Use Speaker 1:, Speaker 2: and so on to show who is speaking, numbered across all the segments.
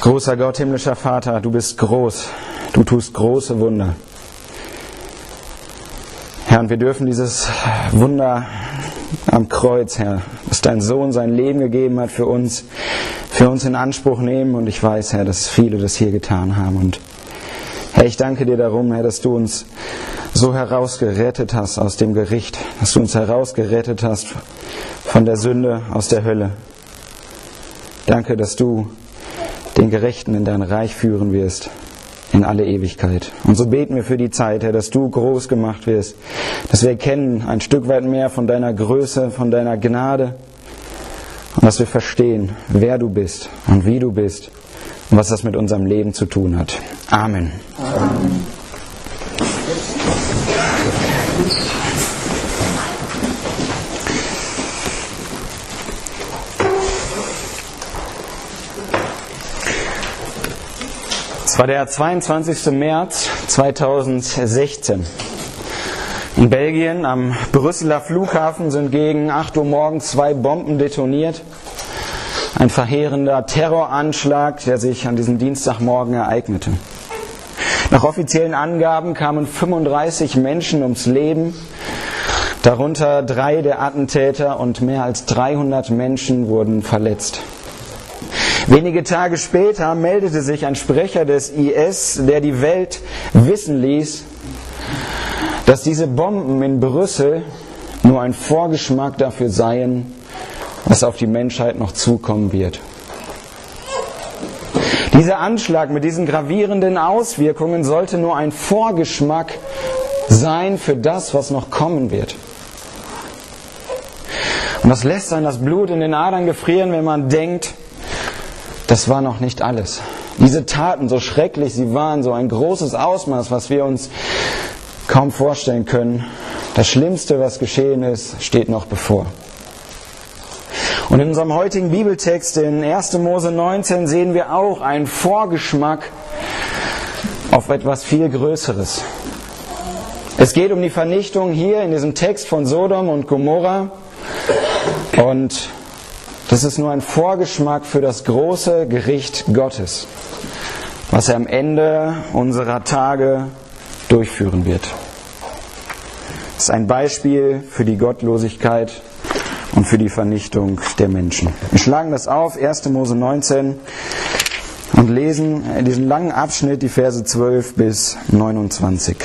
Speaker 1: Großer Gott, himmlischer Vater, du bist groß. Du tust große Wunder. Herr, und wir dürfen dieses Wunder am Kreuz, Herr, dass dein Sohn sein Leben gegeben hat für uns in Anspruch nehmen. Und ich weiß, Herr, dass viele das hier getan haben. Und Herr, ich danke dir darum, Herr, dass du uns so herausgerettet hast aus dem Gericht, dass du uns herausgerettet hast von der Sünde, aus der Hölle. Danke, dass du den Gerechten in dein Reich führen wirst, in alle Ewigkeit. Und so beten wir für die Zeit, Herr, dass du groß gemacht wirst, dass wir erkennen ein Stück weit mehr von deiner Größe, von deiner Gnade und dass wir verstehen, wer du bist und wie du bist und was das mit unserem Leben zu tun hat. Amen. Amen. Es war der 22. März 2016. In Belgien am Brüsseler Flughafen sind gegen 8 Uhr morgens 2 Bomben detoniert. Ein verheerender Terroranschlag, der sich an diesem Dienstagmorgen ereignete. Nach offiziellen Angaben kamen 35 Menschen ums Leben, darunter 3 der Attentäter, und mehr als 300 Menschen wurden verletzt. Wenige Tage später meldete sich ein Sprecher des IS, der die Welt wissen ließ, dass diese Bomben in Brüssel nur ein Vorgeschmack dafür seien, was auf die Menschheit noch zukommen wird. Dieser Anschlag mit diesen gravierenden Auswirkungen sollte nur ein Vorgeschmack sein für das, was noch kommen wird. Und das lässt dann das Blut in den Adern gefrieren, wenn man denkt, das war noch nicht alles. Diese Taten, so schrecklich sie waren, so ein großes Ausmaß, was wir uns kaum vorstellen können. Das Schlimmste, was geschehen ist, steht noch bevor. Und in unserem heutigen Bibeltext in 1. Mose 19 sehen wir auch einen Vorgeschmack auf etwas viel Größeres. Es geht um die Vernichtung hier in diesem Text von Sodom und Gomorra. Und das ist nur ein Vorgeschmack für das große Gericht Gottes, was er am Ende unserer Tage durchführen wird. Das ist ein Beispiel für die Gottlosigkeit und für die Vernichtung der Menschen. Wir schlagen das auf, 1. Mose 19, und lesen in diesem langen Abschnitt die Verse 12 bis 29.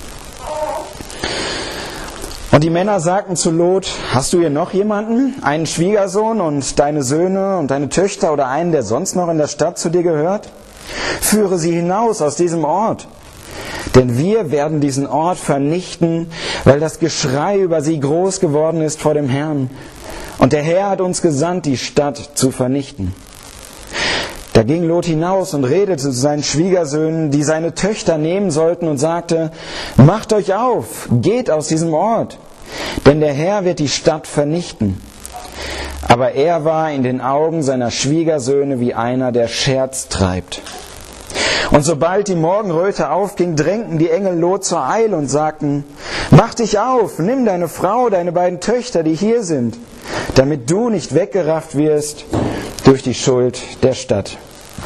Speaker 1: Und die Männer sagten zu Lot: Hast du hier noch jemanden, einen Schwiegersohn und deine Söhne und deine Töchter oder einen, der sonst noch in der Stadt zu dir gehört? Führe sie hinaus aus diesem Ort. Denn wir werden diesen Ort vernichten, weil das Geschrei über sie groß geworden ist vor dem Herrn. Und der Herr hat uns gesandt, die Stadt zu vernichten. Da ging Lot hinaus und redete zu seinen Schwiegersöhnen, die seine Töchter nehmen sollten, und sagte: Macht euch auf, geht aus diesem Ort, denn der Herr wird die Stadt vernichten. Aber er war in den Augen seiner Schwiegersöhne wie einer, der Scherz treibt. Und sobald die Morgenröte aufging, drängten die Engel Lot zur Eile und sagten: Mach dich auf, nimm deine Frau, deine beiden Töchter, die hier sind, damit du nicht weggerafft wirst durch die Schuld der Stadt.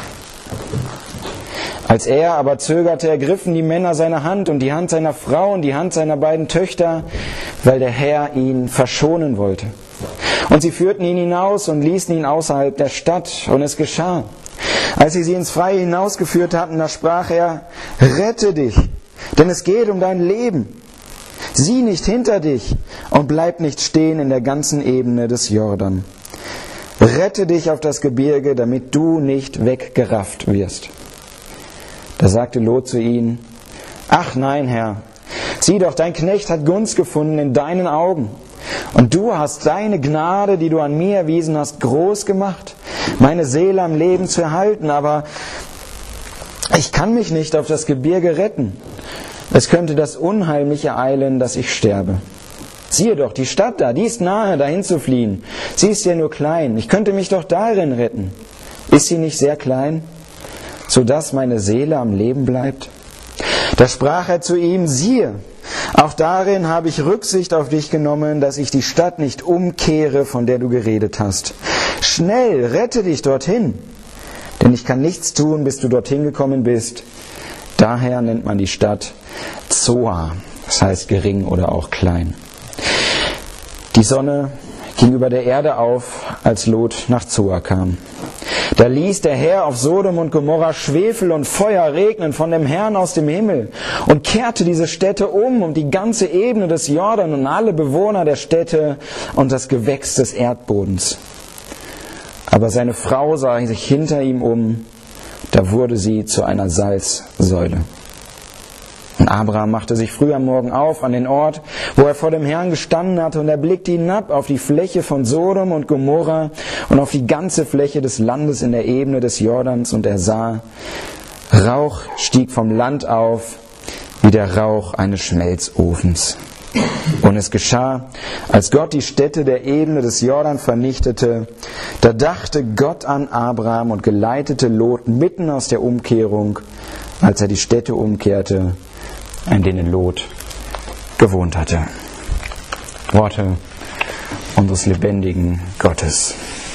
Speaker 1: Als er aber zögerte, ergriffen die Männer seine Hand und die Hand seiner Frau und die Hand seiner beiden Töchter, weil der Herr ihn verschonen wollte. Und sie führten ihn hinaus und ließen ihn außerhalb der Stadt. Und es geschah. Als sie ins Freie hinausgeführt hatten, da sprach er: Rette dich, denn es geht um dein Leben. Sieh nicht hinter dich und bleib nicht stehen in der ganzen Ebene des Jordan. Rette dich auf das Gebirge, damit du nicht weggerafft wirst. Da sagte Lot zu ihnen: Ach nein, Herr, sieh doch, dein Knecht hat Gunst gefunden in deinen Augen. Und du hast deine Gnade, die du an mir erwiesen hast, groß gemacht, meine Seele am Leben zu erhalten. Aber ich kann mich nicht auf das Gebirge retten. Es könnte das Unheil mich ereilen, dass ich sterbe. Siehe doch, die Stadt da, die ist nahe, dahin zu fliehen. Sie ist ja nur klein. Ich könnte mich doch darin retten. Ist sie nicht sehr klein, sodass meine Seele am Leben bleibt? Da sprach er zu ihm: Siehe, auch darin habe ich Rücksicht auf dich genommen, dass ich die Stadt nicht umkehre, von der du geredet hast. Schnell, rette dich dorthin. denn ich kann nichts tun, bis du dorthin gekommen bist. Daher nennt man die Stadt Zoar, das heißt gering oder auch klein. Die Sonne ging über der Erde auf, als Lot nach Zoar kam. Da ließ der Herr auf Sodom und Gomorra Schwefel und Feuer regnen von dem Herrn aus dem Himmel und kehrte diese Städte um die ganze Ebene des Jordan und alle Bewohner der Städte und das Gewächs des Erdbodens. Aber seine Frau sah sich hinter ihm um, da wurde sie zu einer Salzsäule. Und Abraham machte sich früh am Morgen auf an den Ort, wo er vor dem Herrn gestanden hatte, und er blickte hinab auf die Fläche von Sodom und Gomorra und auf die ganze Fläche des Landes in der Ebene des Jordans, und er sah, Rauch stieg vom Land auf, wie der Rauch eines Schmelzofens. Und es geschah, als Gott die Städte der Ebene des Jordan vernichtete, da dachte Gott an Abraham und geleitete Lot mitten aus der Umkehrung, als er die Städte umkehrte, in denen Lot gewohnt hatte. Worte unseres lebendigen Gottes.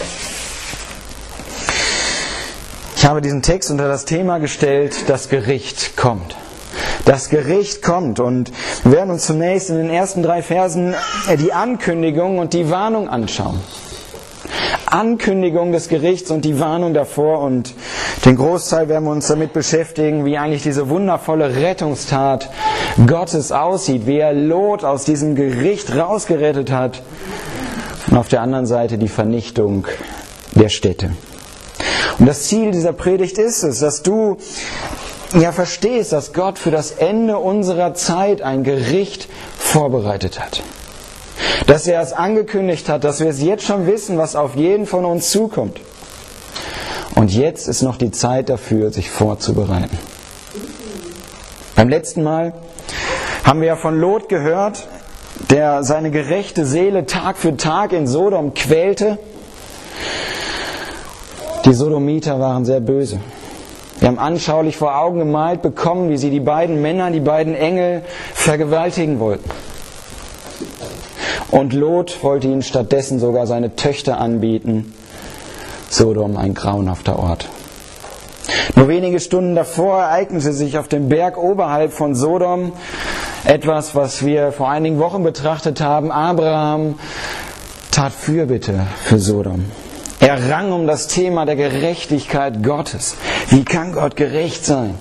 Speaker 1: Ich habe diesen Text unter das Thema gestellt, das Gericht kommt. Das Gericht kommt, und wir werden uns zunächst in den ersten 3 Versen die Ankündigung und die Warnung anschauen. Ankündigung des Gerichts und die Warnung davor, und den Großteil werden wir uns damit beschäftigen, wie eigentlich diese wundervolle Rettungstat Gottes aussieht, wie er Lot aus diesem Gericht rausgerettet hat, und auf der anderen Seite die Vernichtung der Städte. Und das Ziel dieser Predigt ist es, dass du verstehst, dass Gott für das Ende unserer Zeit ein Gericht vorbereitet hat. Dass er es angekündigt hat, dass wir es jetzt schon wissen, was auf jeden von uns zukommt. Und jetzt ist noch die Zeit dafür, sich vorzubereiten. Beim letzten Mal haben wir ja von Lot gehört, der seine gerechte Seele Tag für Tag in Sodom quälte. Die Sodomiter waren sehr böse. Wir haben anschaulich vor Augen gemalt bekommen, wie sie die beiden Männer, die beiden Engel vergewaltigen wollten. Und Lot wollte ihnen stattdessen sogar seine Töchter anbieten. Sodom, ein grauenhafter Ort. Nur wenige Stunden davor ereignete sich auf dem Berg oberhalb von Sodom etwas, was wir vor einigen Wochen betrachtet haben. Abraham tat Fürbitte für Sodom. Er rang um das Thema der Gerechtigkeit Gottes. Wie kann Gott gerecht sein?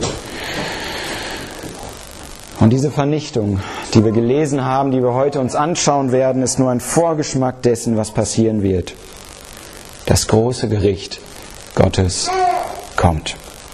Speaker 1: Und diese Vernichtung, die wir gelesen haben, die wir heute uns anschauen werden, ist nur ein Vorgeschmack dessen, was passieren wird. Das große Gericht Gottes kommt.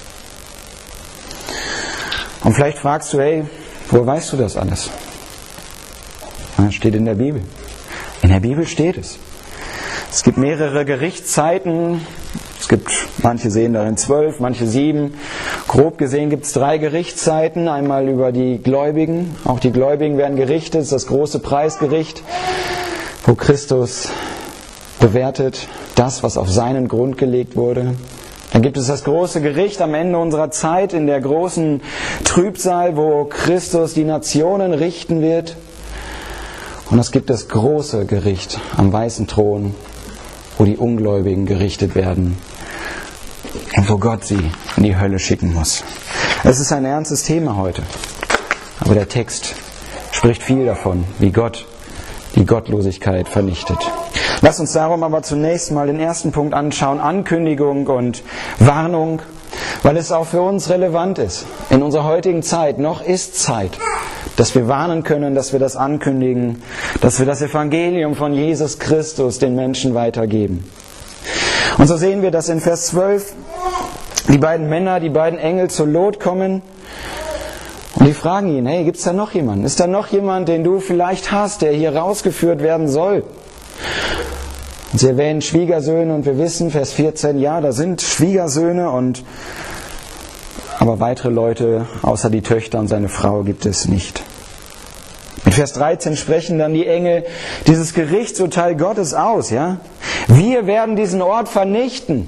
Speaker 1: Und vielleicht fragst du, hey, woher weißt du das alles? Das steht in der Bibel. In der Bibel steht es. Es gibt mehrere Gerichtszeiten. Es gibt, manche sehen darin 12, manche 7. Grob gesehen gibt es 3 Gerichtszeiten. Einmal über die Gläubigen. Auch die Gläubigen werden gerichtet. Das ist das große Preisgericht, wo Christus bewertet das, was auf seinen Grund gelegt wurde. Dann gibt es das große Gericht am Ende unserer Zeit in der großen Trübsal, wo Christus die Nationen richten wird. Und es gibt das große Gericht am weißen Thron, wo die Ungläubigen gerichtet werden und wo Gott sie in die Hölle schicken muss. Es ist ein ernstes Thema heute, aber der Text spricht viel davon, wie Gott die Gottlosigkeit vernichtet. Lass uns darum aber zunächst mal den ersten Punkt anschauen, Ankündigung und Warnung, weil es auch für uns relevant ist. In unserer heutigen Zeit, noch ist Zeit, dass wir warnen können, dass wir das ankündigen, dass wir das Evangelium von Jesus Christus den Menschen weitergeben. Und so sehen wir, dass in Vers 12 die beiden Männer, die beiden Engel zu Lot kommen und die fragen ihn, hey, gibt's da noch jemanden? Ist da noch jemand, den du vielleicht hast, der hier rausgeführt werden soll? Und sie erwähnen Schwiegersöhne und wir wissen, Vers 14, ja, da sind Schwiegersöhne, aber weitere Leute außer die Töchter und seine Frau gibt es nicht. Mit Vers 13 sprechen dann die Engel dieses Gerichtsurteil Gottes aus. Ja? Wir werden diesen Ort vernichten.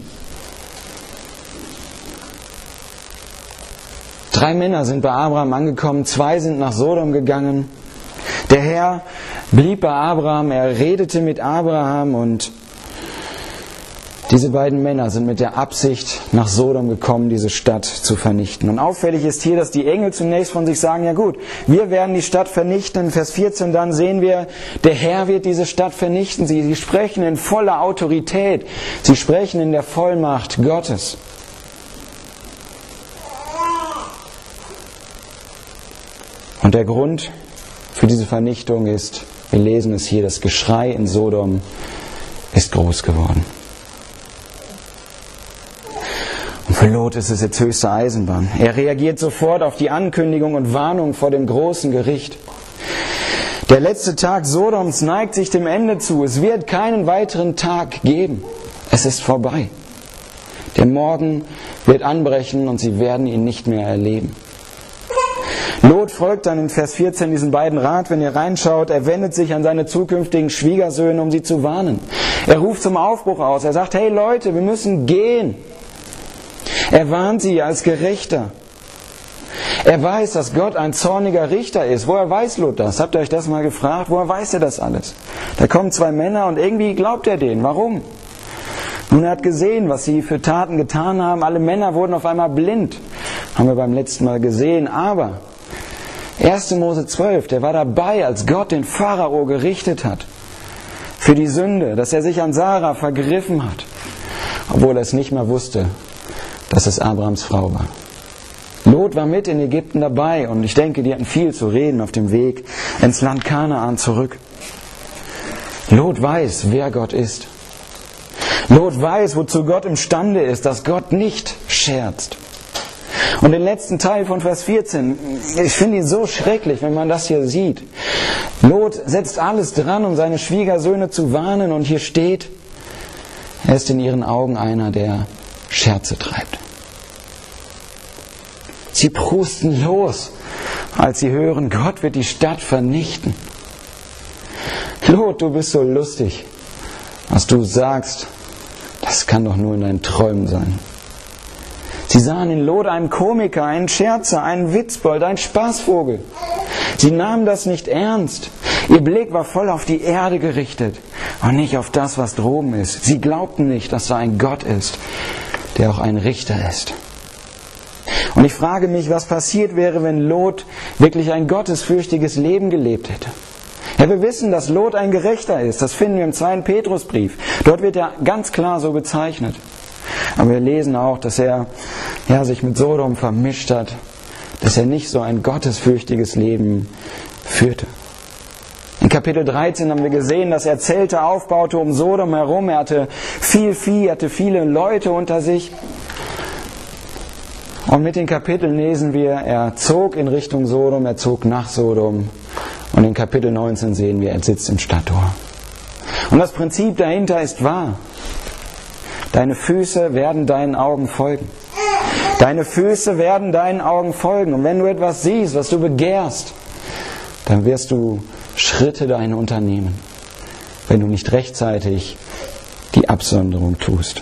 Speaker 1: 3 Männer sind bei Abraham angekommen, 2 sind nach Sodom gegangen. Der Herr blieb bei Abraham, er redete mit Abraham und Diese beiden Männer sind mit der Absicht nach Sodom gekommen, diese Stadt zu vernichten. Und auffällig ist hier, dass die Engel zunächst von sich sagen, ja gut, wir werden die Stadt vernichten. In Vers 14 dann sehen wir, der Herr wird diese Stadt vernichten. Sie sprechen in voller Autorität. Sie sprechen in der Vollmacht Gottes. Und der Grund für diese Vernichtung ist, wir lesen es hier, das Geschrei in Sodom ist groß geworden. Und für Lot ist es jetzt höchste Eisenbahn. Er reagiert sofort auf die Ankündigung und Warnung vor dem großen Gericht. Der letzte Tag Sodoms neigt sich dem Ende zu. Es wird keinen weiteren Tag geben. Es ist vorbei. Der Morgen wird anbrechen und sie werden ihn nicht mehr erleben. Lot folgt dann in Vers 14 diesen beiden Rat, wenn ihr reinschaut. Er wendet sich an seine zukünftigen Schwiegersöhne, um sie zu warnen. Er ruft zum Aufbruch aus. Er sagt, hey Leute, wir müssen gehen. Er warnt sie als Gerechter. Er weiß, dass Gott ein zorniger Richter ist. Woher weiß Lot das? Habt ihr euch das mal gefragt? Woher weiß er das alles? Da kommen zwei Männer und irgendwie glaubt er denen. Warum? Nun, er hat gesehen, was sie für Taten getan haben. Alle Männer wurden auf einmal blind. Haben wir beim letzten Mal gesehen. Aber 1. Mose 12, der war dabei, als Gott den Pharao gerichtet hat. Für die Sünde, dass er sich an Sarah vergriffen hat. Obwohl er es nicht mehr wusste, dass es Abrahams Frau war. Lot war mit in Ägypten dabei und ich denke, die hatten viel zu reden auf dem Weg ins Land Kanaan zurück. Lot weiß, wer Gott ist. Lot weiß, wozu Gott imstande ist, dass Gott nicht scherzt. Und den letzten Teil von Vers 14, ich finde ihn so schrecklich, wenn man das hier sieht. Lot setzt alles dran, um seine Schwiegersöhne zu warnen und hier steht, er ist in ihren Augen einer, der Scherze treibt. Sie prusten los, als sie hören, Gott wird die Stadt vernichten. Lot, du bist so lustig. Was du sagst, das kann doch nur in deinen Träumen sein. Sie sahen in Lot einen Komiker, einen Scherzer, einen Witzbold, einen Spaßvogel. Sie nahmen das nicht ernst. Ihr Blick war voll auf die Erde gerichtet und nicht auf das, was droben ist. Sie glaubten nicht, dass da ein Gott ist, der auch ein Richter ist. Und ich frage mich, was passiert wäre, wenn Lot wirklich ein gottesfürchtiges Leben gelebt hätte. Ja, wir wissen, dass Lot ein Gerechter ist. Das finden wir im 2. Petrusbrief. Dort wird er ganz klar so bezeichnet. Aber wir lesen auch, dass er sich mit Sodom vermischt hat, dass er nicht so ein gottesfürchtiges Leben führte. In Kapitel 13 haben wir gesehen, dass er Zelte aufbaute um Sodom herum. Er hatte viel Vieh, hatte viele Leute unter sich. Und mit den Kapiteln lesen wir, er zog in Richtung Sodom, er zog nach Sodom. Und in Kapitel 19 sehen wir, er sitzt im Stadttor. Und das Prinzip dahinter ist wahr. Deine Füße werden deinen Augen folgen. Deine Füße werden deinen Augen folgen. Und wenn du etwas siehst, was du begehrst, dann wirst du Schritte dahin unternehmen, wenn du nicht rechtzeitig die Absonderung tust.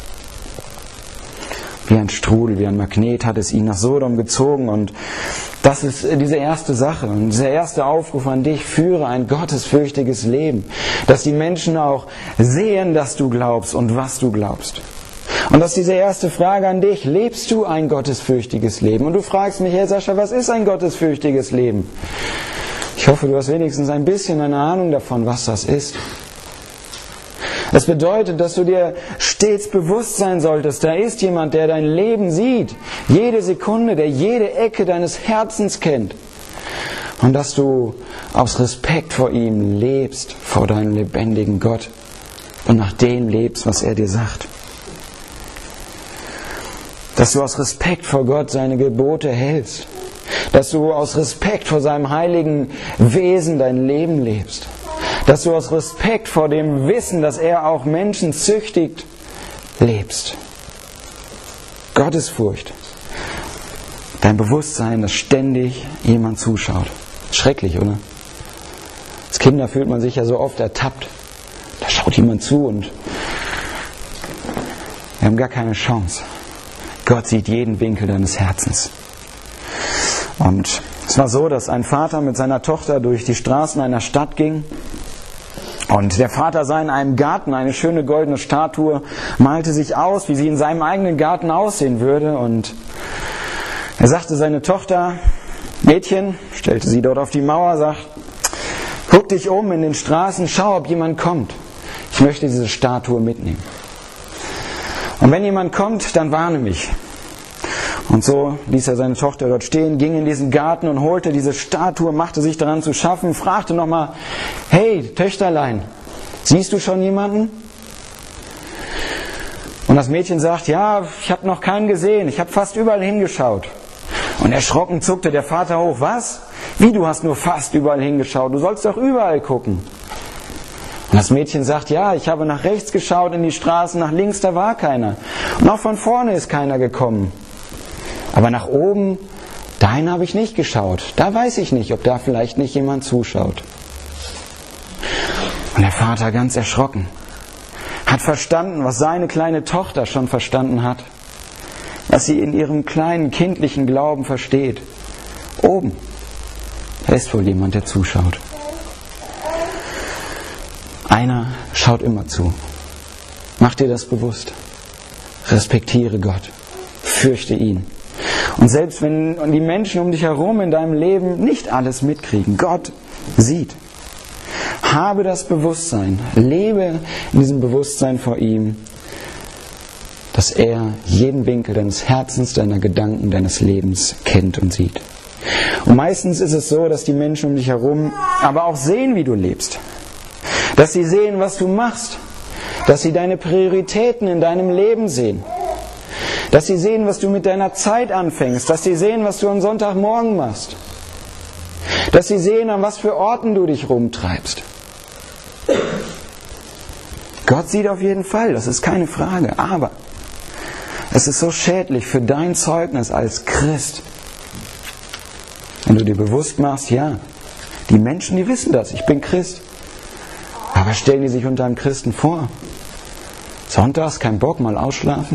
Speaker 1: Wie ein Strudel, wie ein Magnet hat es ihn nach Sodom gezogen und das ist diese erste Sache und dieser erste Aufruf an dich, führe ein gottesfürchtiges Leben, dass die Menschen auch sehen, dass du glaubst und was du glaubst. Und das ist diese erste Frage an dich, lebst du ein gottesfürchtiges Leben? Und du fragst mich, Herr Sascha, was ist ein gottesfürchtiges Leben? Ich hoffe, du hast wenigstens ein bisschen eine Ahnung davon, was das ist. Das bedeutet, dass du dir stets bewusst sein solltest, da ist jemand, der dein Leben sieht, jede Sekunde, der jede Ecke deines Herzens kennt. Und dass du aus Respekt vor ihm lebst, vor deinem lebendigen Gott und nach dem lebst, was er dir sagt. Dass du aus Respekt vor Gott seine Gebote hältst. Dass du aus Respekt vor seinem heiligen Wesen dein Leben lebst. Dass du aus Respekt vor dem Wissen, dass er auch Menschen züchtigt, lebst. Gottesfurcht. Dein Bewusstsein, dass ständig jemand zuschaut. Schrecklich, oder? Als Kinder fühlt man sich ja so oft ertappt. Da schaut jemand zu und wir haben gar keine Chance. Gott sieht jeden Winkel deines Herzens. Und es war so, dass ein Vater mit seiner Tochter durch die Straßen einer Stadt ging. Und der Vater sah in einem Garten eine schöne goldene Statue, malte sich aus, wie sie in seinem eigenen Garten aussehen würde. Und er sagte seine Tochter, Mädchen, stellte sie dort auf die Mauer, sagt, guck dich um in den Straßen, schau, ob jemand kommt. Ich möchte diese Statue mitnehmen. Und wenn jemand kommt, dann warne mich. Und so ließ er seine Tochter dort stehen, ging in diesen Garten und holte diese Statue, machte sich daran zu schaffen, fragte nochmal, hey, Töchterlein, siehst du schon jemanden? Und das Mädchen sagt, ja, ich habe noch keinen gesehen, ich habe fast überall hingeschaut. Und erschrocken zuckte der Vater hoch, was? Wie, du hast nur fast überall hingeschaut, du sollst doch überall gucken. Und das Mädchen sagt, ja, ich habe nach rechts geschaut in die Straßen, nach links, da war keiner. Und auch von vorne ist keiner gekommen. Aber nach oben, dahin habe ich nicht geschaut. Da weiß ich nicht, ob da vielleicht nicht jemand zuschaut. Und der Vater, ganz erschrocken, hat verstanden, was seine kleine Tochter schon verstanden hat. Was sie in ihrem kleinen kindlichen Glauben versteht. Oben, da ist wohl jemand, der zuschaut. Einer schaut immer zu. Mach dir das bewusst. Respektiere Gott. Fürchte ihn. Und selbst wenn die Menschen um dich herum in deinem Leben nicht alles mitkriegen, Gott sieht. Habe das Bewusstsein, lebe in diesem Bewusstsein vor ihm, dass er jeden Winkel deines Herzens, deiner Gedanken, deines Lebens kennt und sieht. Und meistens ist es so, dass die Menschen um dich herum aber auch sehen, wie du lebst. Dass sie sehen, was du machst. Dass sie deine Prioritäten in deinem Leben sehen. Dass sie sehen, was du mit deiner Zeit anfängst. Dass sie sehen, was du am Sonntagmorgen machst. Dass sie sehen, an was für Orten du dich rumtreibst. Gott sieht auf jeden Fall, das ist keine Frage. Aber es ist so schädlich für dein Zeugnis als Christ, wenn du dir bewusst machst, ja, die Menschen, die wissen das, ich bin Christ. Aber stellen die sich unter einem Christen vor? Sonntags kein Bock, mal ausschlafen?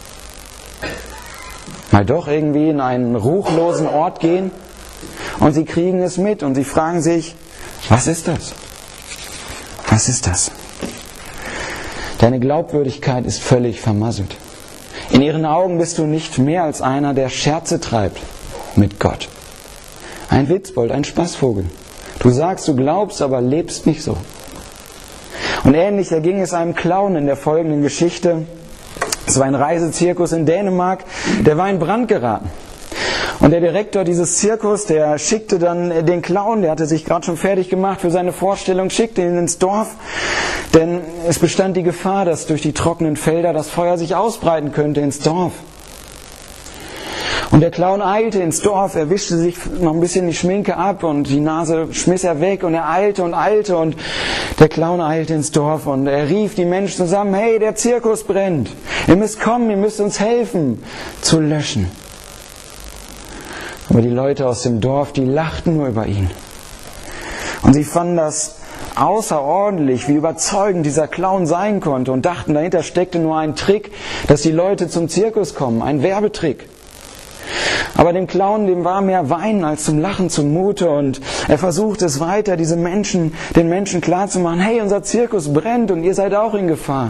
Speaker 1: Mal doch irgendwie in einen ruchlosen Ort gehen? Und sie kriegen es mit und sie fragen sich, was ist das? Was ist das? Deine Glaubwürdigkeit ist völlig vermasselt. In ihren Augen bist du nicht mehr als einer, der Scherze treibt mit Gott. Ein Witzbold, ein Spaßvogel. Du sagst, du glaubst, aber lebst nicht so. Und ähnlich erging es einem Clown in der folgenden Geschichte. Es war ein Reisezirkus in Dänemark, der war in Brand geraten. Und der Direktor dieses Zirkus, der schickte dann den Clown, der hatte sich gerade schon fertig gemacht für seine Vorstellung, schickte ihn ins Dorf, denn es bestand die Gefahr, dass durch die trockenen Felder das Feuer sich ausbreiten könnte ins Dorf. Und der Clown eilte ins Dorf, er wischte sich noch ein bisschen die Schminke ab und die Nase schmiss er weg und er eilte und der Clown eilte ins Dorf und er rief die Menschen zusammen, hey, der Zirkus brennt, ihr müsst kommen, ihr müsst uns helfen zu löschen. Aber die Leute aus dem Dorf, die lachten nur über ihn. Und sie fanden das außerordentlich, wie überzeugend dieser Clown sein konnte und dachten, dahinter steckte nur ein Trick, dass die Leute zum Zirkus kommen, ein Werbetrick. Aber dem Clown, dem war mehr Weinen als zum Lachen zumute und er versuchte es weiter, den Menschen klarzumachen, hey, unser Zirkus brennt und ihr seid auch in Gefahr.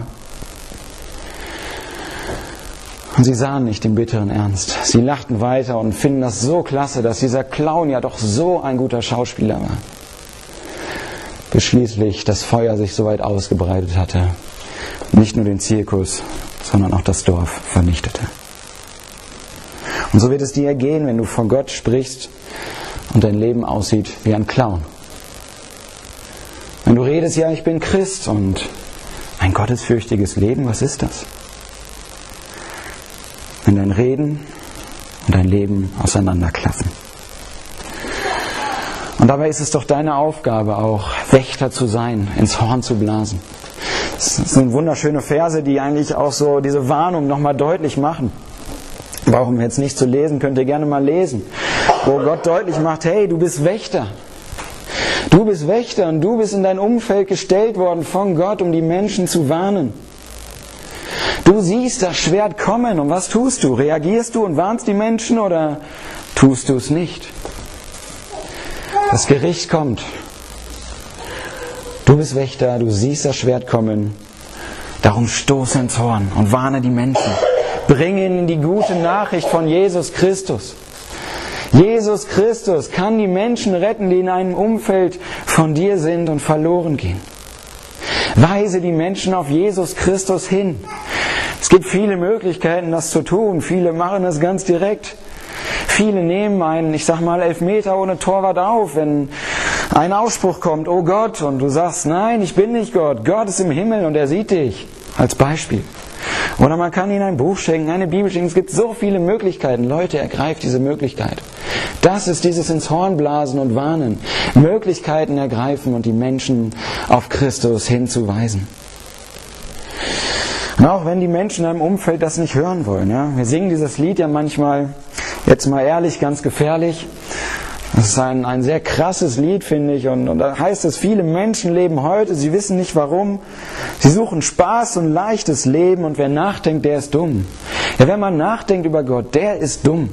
Speaker 1: Und sie sahen nicht den bitteren Ernst. Sie lachten weiter und finden das so klasse, dass dieser Clown ja doch so ein guter Schauspieler war. Bis schließlich das Feuer sich so weit ausgebreitet hatte, nicht nur den Zirkus, sondern auch das Dorf vernichtete. Und so wird es dir gehen, wenn du vor Gott sprichst und dein Leben aussieht wie ein Clown. Wenn du redest, ja, ich bin Christ und ein gottesfürchtiges Leben, was ist das? Wenn dein Reden und dein Leben auseinanderklaffen. Und dabei ist es doch deine Aufgabe auch, Wächter zu sein, ins Horn zu blasen. Das sind wunderschöne Verse, die eigentlich auch so diese Warnung nochmal deutlich machen. Brauchen wir jetzt nicht zu lesen, könnt ihr gerne mal lesen. Wo Gott deutlich macht, hey, du bist Wächter. Du bist Wächter und du bist in dein Umfeld gestellt worden von Gott, um die Menschen zu warnen. Du siehst das Schwert kommen und was tust du? Reagierst du und warnst die Menschen oder tust du es nicht? Das Gericht kommt. Du bist Wächter, du siehst das Schwert kommen. Darum stoße ins Horn und warne die Menschen. Bringe ihnen die gute Nachricht von Jesus Christus. Jesus Christus kann die Menschen retten, die in einem Umfeld von dir sind und verloren gehen. Weise die Menschen auf Jesus Christus hin. Es gibt viele Möglichkeiten, das zu tun. Viele machen das ganz direkt. Viele nehmen einen, Elfmeter ohne Torwart auf, wenn ein Ausspruch kommt, oh Gott, und du sagst, nein, ich bin nicht Gott. Gott ist im Himmel und er sieht dich. Als Beispiel. Oder man kann ihnen ein Buch schenken, eine Bibel schenken. Es gibt so viele Möglichkeiten. Leute, ergreift diese Möglichkeit. Das ist dieses ins Horn blasen und warnen. Möglichkeiten ergreifen und die Menschen auf Christus hinzuweisen. Und auch wenn die Menschen in einem Umfeld das nicht hören wollen. Ja? Wir singen dieses Lied ja manchmal, jetzt mal ehrlich, ganz gefährlich. Das ist ein sehr krasses Lied, finde ich. Und da heißt es, viele Menschen leben heute, sie wissen nicht warum. Sie suchen Spaß und leichtes Leben und wer nachdenkt, der ist dumm. Ja, wenn man nachdenkt über Gott, der ist dumm.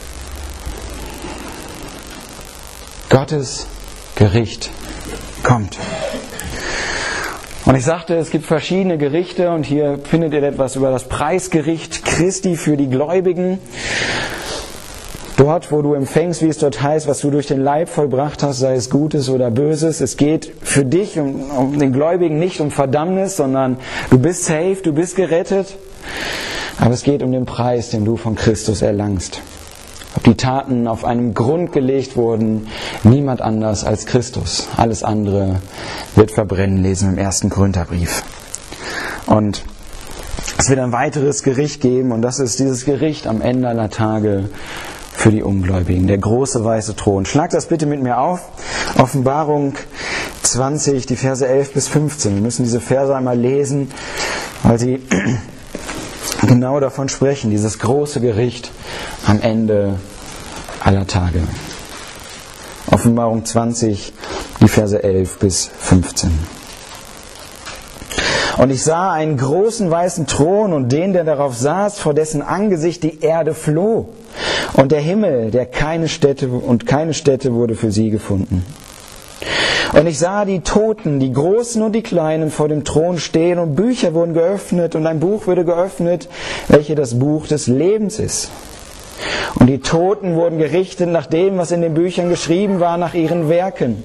Speaker 1: Gottes Gericht kommt. Und ich sagte, es gibt verschiedene Gerichte und hier findet ihr etwas über das Preisgericht Christi für die Gläubigen. Dort, wo du empfängst, wie es dort heißt, was du durch den Leib vollbracht hast, sei es Gutes oder Böses. Es geht für dich, um den Gläubigen, nicht um Verdammnis, sondern du bist safe, du bist gerettet. Aber es geht um den Preis, den du von Christus erlangst. Ob die Taten auf einem Grund gelegt wurden, niemand anders als Christus. Alles andere wird verbrennen, lesen wir im 1. Korintherbrief. Und es wird ein weiteres Gericht geben und das ist dieses Gericht am Ende aller Tage für die Ungläubigen, der große weiße Thron. Schlag das bitte mit mir auf. Offenbarung 20, die Verse 11 bis 15. Wir müssen diese Verse einmal lesen, weil sie genau davon sprechen, dieses große Gericht am Ende aller Tage. Offenbarung 20, die Verse 11 bis 15. Und ich sah einen großen weißen Thron und den, der darauf saß, vor dessen Angesicht die Erde floh. Und der Himmel, keine Stätte wurde für sie gefunden. Und ich sah die Toten, die Großen und die Kleinen, vor dem Thron stehen und Bücher wurden geöffnet und ein Buch wurde geöffnet, welches das Buch des Lebens ist. Und die Toten wurden gerichtet nach dem, was in den Büchern geschrieben war, nach ihren Werken.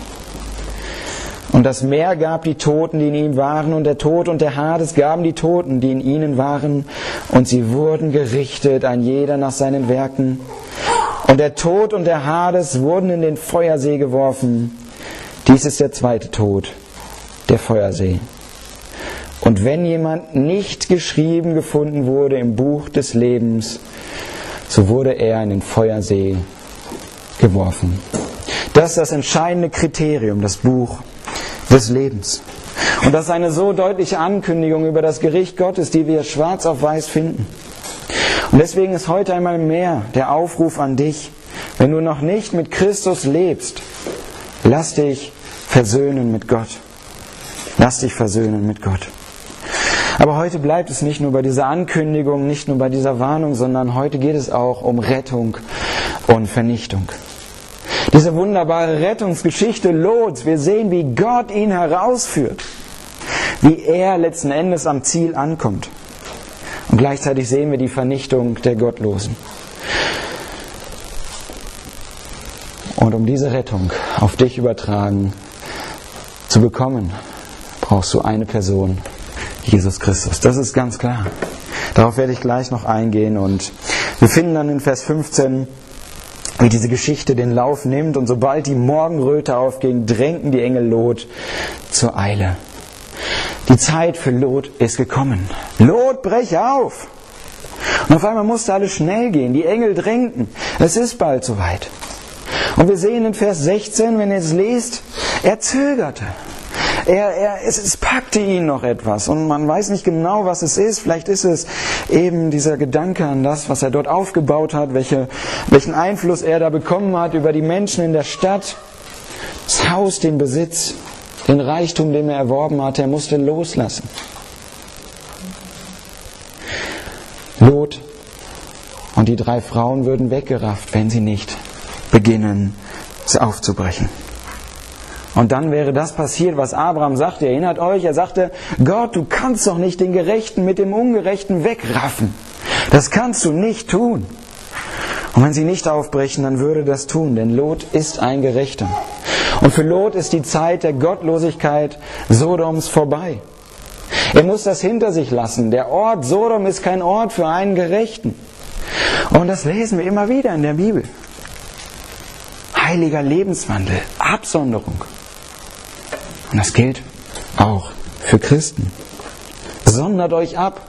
Speaker 1: Und das Meer gab die Toten, die in ihm waren, und der Tod und der Hades gaben die Toten, die in ihnen waren, und sie wurden gerichtet, ein jeder nach seinen Werken. Und der Tod und der Hades wurden in den Feuersee geworfen. Dies ist der zweite Tod, der Feuersee. Und wenn jemand nicht geschrieben gefunden wurde im Buch des Lebens, so wurde er in den Feuersee geworfen. Das ist das entscheidende Kriterium, das Buch des Lebens. Und das ist eine so deutliche Ankündigung über das Gericht Gottes, die wir schwarz auf weiß finden. Und deswegen ist heute einmal mehr der Aufruf an dich, wenn du noch nicht mit Christus lebst, lass dich versöhnen mit Gott. Lass dich versöhnen mit Gott. Aber heute bleibt es nicht nur bei dieser Ankündigung, nicht nur bei dieser Warnung, sondern heute geht es auch um Rettung und Vernichtung. Diese wunderbare Rettungsgeschichte Lots, wir sehen, wie Gott ihn herausführt, wie er letzten Endes am Ziel ankommt. Und gleichzeitig sehen wir die Vernichtung der Gottlosen. Und um diese Rettung auf dich übertragen zu bekommen, brauchst du eine Person, Jesus Christus. Das ist ganz klar. Darauf werde ich gleich noch eingehen. Und wir finden dann in Vers 15, wie diese Geschichte den Lauf nimmt. Und sobald die Morgenröte aufging, drängten die Engel Lot zur Eile. Die Zeit für Lot ist gekommen. Lot, brech auf! Und auf einmal musste alles schnell gehen. Die Engel drängten. Es ist bald soweit. Und wir sehen in Vers 16, wenn ihr es lest, er zögerte. Es packte ihn noch etwas und man weiß nicht genau, was es ist. Vielleicht ist es eben dieser Gedanke an das, was er dort aufgebaut hat, welchen Einfluss er da bekommen hat über die Menschen in der Stadt, das Haus, den Besitz, den Reichtum, den er erworben hatte. Er musste loslassen. Lot und die 3 Frauen würden weggerafft, wenn sie nicht beginnen aufzubrechen. Und dann wäre das passiert, was Abraham sagte. Ihr erinnert euch, er sagte, Gott, du kannst doch nicht den Gerechten mit dem Ungerechten wegraffen. Das kannst du nicht tun. Und wenn sie nicht aufbrechen, dann würde das tun, denn Lot ist ein Gerechter. Und für Lot ist die Zeit der Gottlosigkeit Sodoms vorbei. Er muss das hinter sich lassen. Der Ort Sodom ist kein Ort für einen Gerechten. Und das lesen wir immer wieder in der Bibel. Heiliger Lebenswandel, Absonderung. Und das gilt auch für Christen. Sondert euch ab.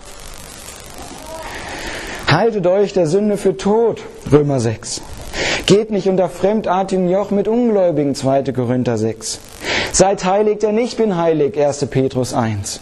Speaker 1: Haltet euch der Sünde für tot, Römer 6. Geht nicht unter fremdartigem Joch mit Ungläubigen, 2. Korinther 6. Seid heilig, denn ich bin heilig, 1. Petrus 1.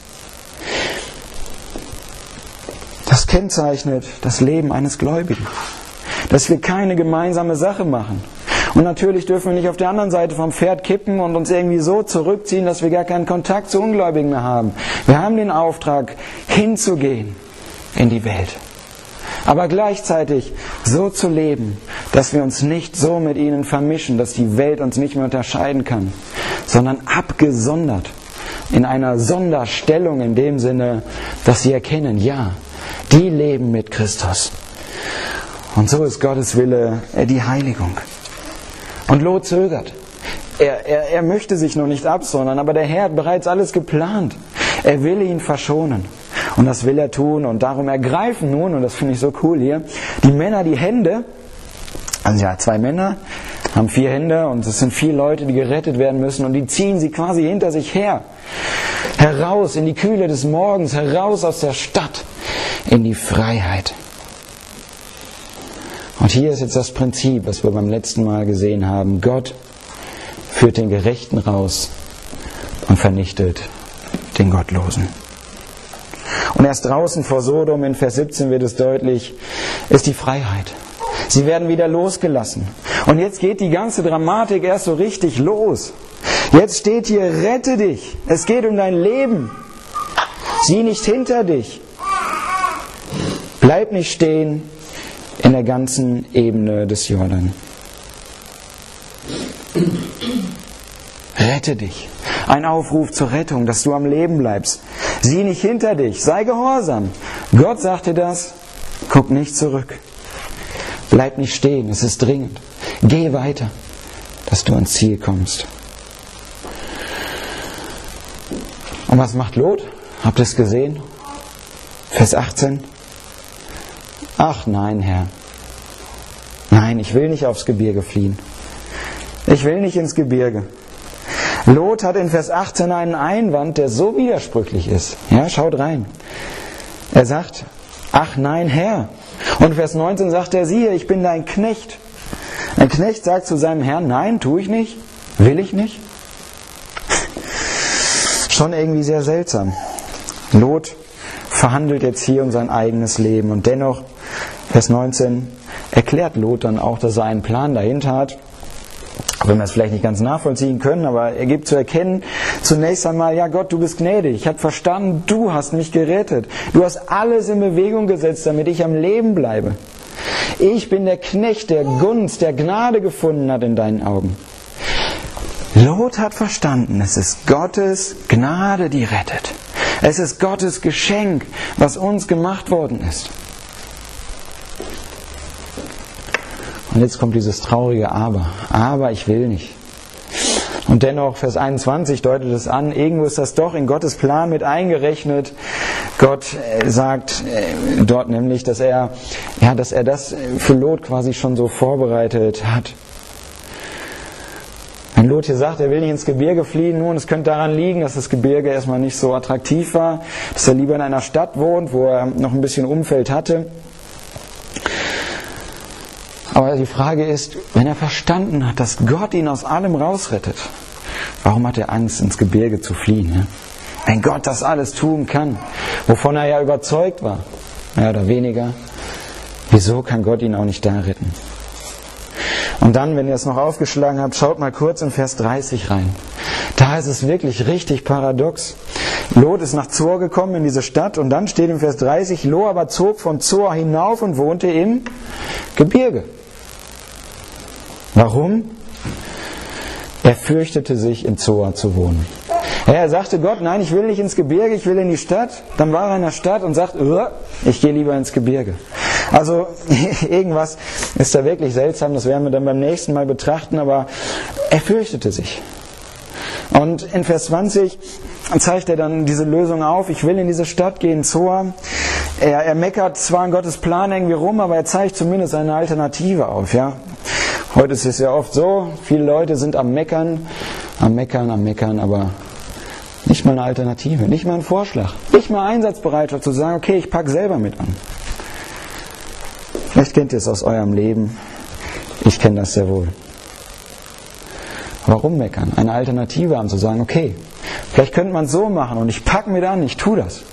Speaker 1: Das kennzeichnet das Leben eines Gläubigen. Dass wir keine gemeinsame Sache machen. Und natürlich dürfen wir nicht auf der anderen Seite vom Pferd kippen und uns irgendwie so zurückziehen, dass wir gar keinen Kontakt zu Ungläubigen mehr haben. Wir haben den Auftrag, hinzugehen in die Welt. Aber gleichzeitig so zu leben, dass wir uns nicht so mit ihnen vermischen, dass die Welt uns nicht mehr unterscheiden kann, sondern abgesondert, in einer Sonderstellung in dem Sinne, dass sie erkennen, ja, die leben mit Christus. Und so ist Gottes Wille die Heiligung. Und Lot zögert. Er möchte sich noch nicht absondern, aber der Herr hat bereits alles geplant. Er will ihn verschonen. Und das will er tun. Und darum ergreifen nun, und das finde ich so cool hier, die Männer die Hände. Also ja, 2 Männer haben 4 Hände und es sind 4 Leute, die gerettet werden müssen. Und die ziehen sie quasi hinter sich her. Heraus in die Kühle des Morgens, heraus aus der Stadt, in die Freiheit. Und hier ist jetzt das Prinzip, was wir beim letzten Mal gesehen haben. Gott führt den Gerechten raus und vernichtet den Gottlosen. Und erst draußen vor Sodom, in Vers 17 wird es deutlich, ist die Freiheit. Sie werden wieder losgelassen. Und jetzt geht die ganze Dramatik erst so richtig los. Jetzt steht hier, rette dich. Es geht um dein Leben. Sieh nicht hinter dich. Bleib nicht stehen in der ganzen Ebene des Jordan. Rette dich. Ein Aufruf zur Rettung, dass du am Leben bleibst. Sieh nicht hinter dich, sei gehorsam. Gott sagte das, guck nicht zurück. Bleib nicht stehen, es ist dringend. Geh weiter, dass du ans Ziel kommst. Und was macht Lot? Habt ihr es gesehen? Vers 18. Ach nein, Herr. Nein, ich will nicht aufs Gebirge fliehen. Ich will nicht ins Gebirge. Lot hat in Vers 18 einen Einwand, der so widersprüchlich ist. Ja, schaut rein. Er sagt, ach nein, Herr. Und Vers 19 sagt er, siehe, ich bin dein Knecht. Ein Knecht sagt zu seinem Herrn, nein, tue ich nicht, will ich nicht. Schon irgendwie sehr seltsam. Lot verhandelt jetzt hier um sein eigenes Leben. Und dennoch, Vers 19, erklärt Lot dann auch, dass er einen Plan dahinter hat. Auch wenn wir es vielleicht nicht ganz nachvollziehen können, aber er gibt zu erkennen, zunächst einmal, ja Gott, du bist gnädig. Ich habe verstanden, du hast mich gerettet. Du hast alles in Bewegung gesetzt, damit ich am Leben bleibe. Ich bin der Knecht, der Gunst, der Gnade gefunden hat in deinen Augen. Lot hat verstanden, es ist Gottes Gnade, die rettet. Es ist Gottes Geschenk, was uns gemacht worden ist. Und jetzt kommt dieses traurige Aber. Aber ich will nicht. Und dennoch, Vers 21 deutet es an, irgendwo ist das doch in Gottes Plan mit eingerechnet. Gott sagt dort nämlich, dass er das für Lot quasi schon so vorbereitet hat. Wenn Lot hier sagt, er will nicht ins Gebirge fliehen, nun, es könnte daran liegen, dass das Gebirge erstmal nicht so attraktiv war, dass er lieber in einer Stadt wohnt, wo er noch ein bisschen Umfeld hatte. Aber die Frage ist, wenn er verstanden hat, dass Gott ihn aus allem rausrettet, warum hat er Angst, ins Gebirge zu fliehen? Ja? Wenn Gott das alles tun kann, wovon er ja überzeugt war, mehr oder weniger, wieso kann Gott ihn auch nicht da retten? Und dann, wenn ihr es noch aufgeschlagen habt, schaut mal kurz in Vers 30 rein. Da ist es wirklich richtig paradox. Lot ist nach Zor gekommen in diese Stadt und dann steht im Vers 30, Lot aber zog von Zor hinauf und wohnte im Gebirge. Warum? Er fürchtete sich, in Zoar zu wohnen. Er sagte Gott, nein, ich will nicht ins Gebirge, ich will in die Stadt. Dann war er in der Stadt und sagt, ich gehe lieber ins Gebirge. Also irgendwas ist da wirklich seltsam, das werden wir dann beim nächsten Mal betrachten, aber er fürchtete sich. Und in Vers 20 zeigt er dann diese Lösung auf, ich will in diese Stadt gehen, Zoar. Er meckert zwar in Gottes Plan irgendwie rum, aber er zeigt zumindest eine Alternative auf. Ja? Heute ist es ja oft so, viele Leute sind am Meckern, aber nicht mal eine Alternative, nicht mal ein Vorschlag, nicht mal Einsatzbereitschaft zu sagen, okay, ich packe selber mit an. Vielleicht kennt ihr es aus eurem Leben, ich kenne das sehr wohl. Warum meckern? Eine Alternative haben, zu sagen, okay, vielleicht könnte man es so machen und ich packe mit an, ich tue das.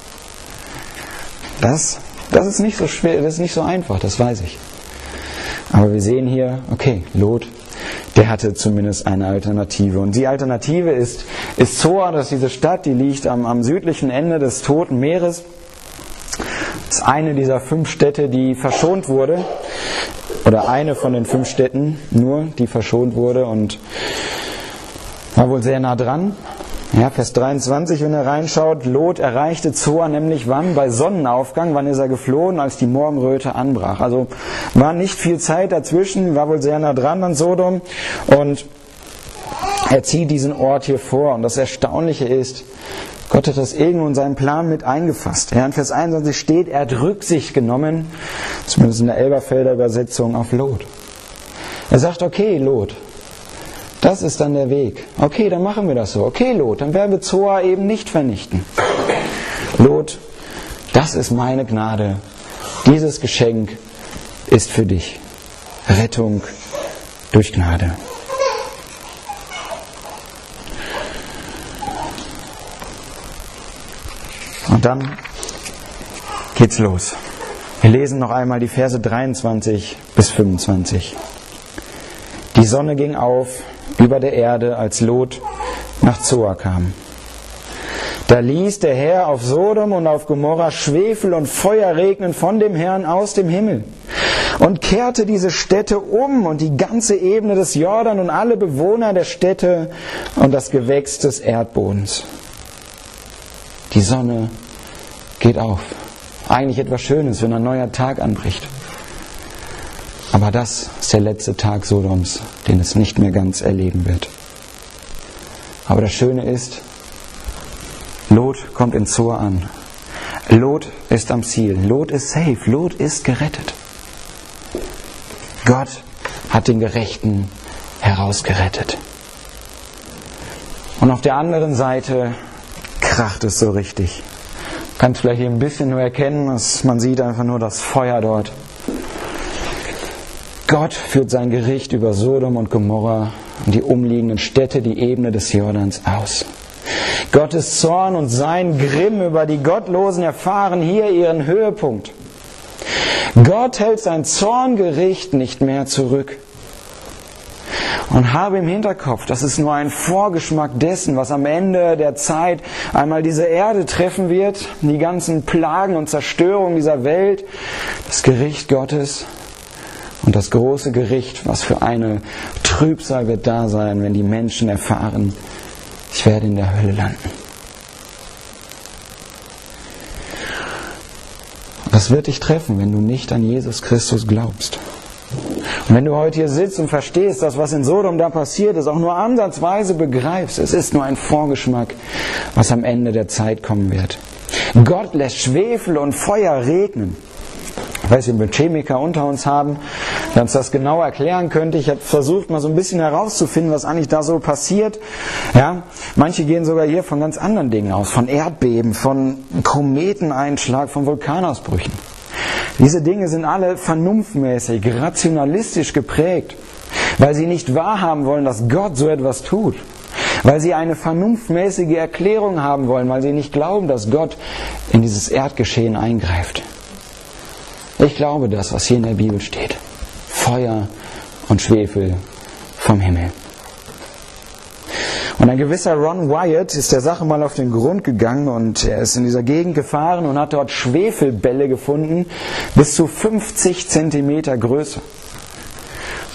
Speaker 1: Das ist nicht so schwer, das ist nicht so einfach, das weiß ich. Aber wir sehen hier, okay, Lot, der hatte zumindest eine Alternative. Und die Alternative ist Zoar, das ist diese Stadt, die liegt am südlichen Ende des Toten Meeres. Das ist eine dieser 5 Städte, die verschont wurde. Oder eine von den 5 Städten nur, die verschont wurde und war wohl sehr nah dran. Ja, Vers 23, wenn er reinschaut, Lot erreichte Zoar nämlich wann? Bei Sonnenaufgang. Wann ist er geflohen? Als die Morgenröte anbrach. Also war nicht viel Zeit dazwischen, war wohl sehr nah dran an Sodom. Und er zieht diesen Ort hier vor. Und das Erstaunliche ist, Gott hat das irgendwo in seinen Plan mit eingefasst. Ja, in Vers 21 steht, er hat Rücksicht genommen, zumindest in der Elberfelder Übersetzung, auf Lot. Er sagt, okay, Lot, das ist dann der Weg. Okay, dann machen wir das so. Okay, Lot, dann werden wir Zoar eben nicht vernichten. Lot, das ist meine Gnade. Dieses Geschenk ist für dich. Rettung durch Gnade. Und dann geht's los. Wir lesen noch einmal die Verse 23 bis 25. Die Sonne ging auf über der Erde, als Lot nach Zoar kam. Da ließ der Herr auf Sodom und auf Gomorra Schwefel und Feuer regnen von dem Herrn aus dem Himmel und kehrte diese Städte um und die ganze Ebene des Jordan und alle Bewohner der Städte und das Gewächs des Erdbodens. Die Sonne geht auf. Eigentlich etwas Schönes, wenn ein neuer Tag anbricht. Aber das ist der letzte Tag Sodoms, den es nicht mehr ganz erleben wird. Aber das Schöne ist, Lot kommt in Zoar an. Lot ist am Ziel. Lot ist safe. Lot ist gerettet. Gott hat den Gerechten herausgerettet. Und auf der anderen Seite kracht es so richtig. Man kann es vielleicht hier ein bisschen nur erkennen, man sieht einfach nur das Feuer dort. Gott führt sein Gericht über Sodom und Gomorra und die umliegenden Städte, die Ebene des Jordans aus. Gottes Zorn und sein Grimm über die Gottlosen erfahren hier ihren Höhepunkt. Gott hält sein Zorngericht nicht mehr zurück. Und habe im Hinterkopf, das ist nur ein Vorgeschmack dessen, was am Ende der Zeit einmal diese Erde treffen wird, die ganzen Plagen und Zerstörungen dieser Welt, das Gericht Gottes. Und das große Gericht, was für eine Trübsal wird da sein, wenn die Menschen erfahren, ich werde in der Hölle landen. Das wird dich treffen, wenn du nicht an Jesus Christus glaubst. Und wenn du heute hier sitzt und verstehst, dass was in Sodom da passiert ist, auch nur ansatzweise begreifst, es ist nur ein Vorgeschmack, was am Ende der Zeit kommen wird. Gott lässt Schwefel und Feuer regnen. Ich weiß nicht, ob wir Chemiker unter uns haben, der uns das genau erklären könnte. Ich habe versucht, mal so ein bisschen herauszufinden, was eigentlich da so passiert. Ja, manche gehen sogar hier von ganz anderen Dingen aus, von Erdbeben, von Kometeneinschlag, von Vulkanausbrüchen. Diese Dinge sind alle vernunftmäßig, rationalistisch geprägt, weil sie nicht wahrhaben wollen, dass Gott so etwas tut. Weil sie eine vernunftmäßige Erklärung haben wollen, weil sie nicht glauben, dass Gott in dieses Erdgeschehen eingreift. Ich glaube das, was hier in der Bibel steht. Feuer und Schwefel vom Himmel. Und ein gewisser Ron Wyatt ist der Sache mal auf den Grund gegangen und er ist in dieser Gegend gefahren und hat dort Schwefelbälle gefunden, bis zu 50 Zentimeter Größe.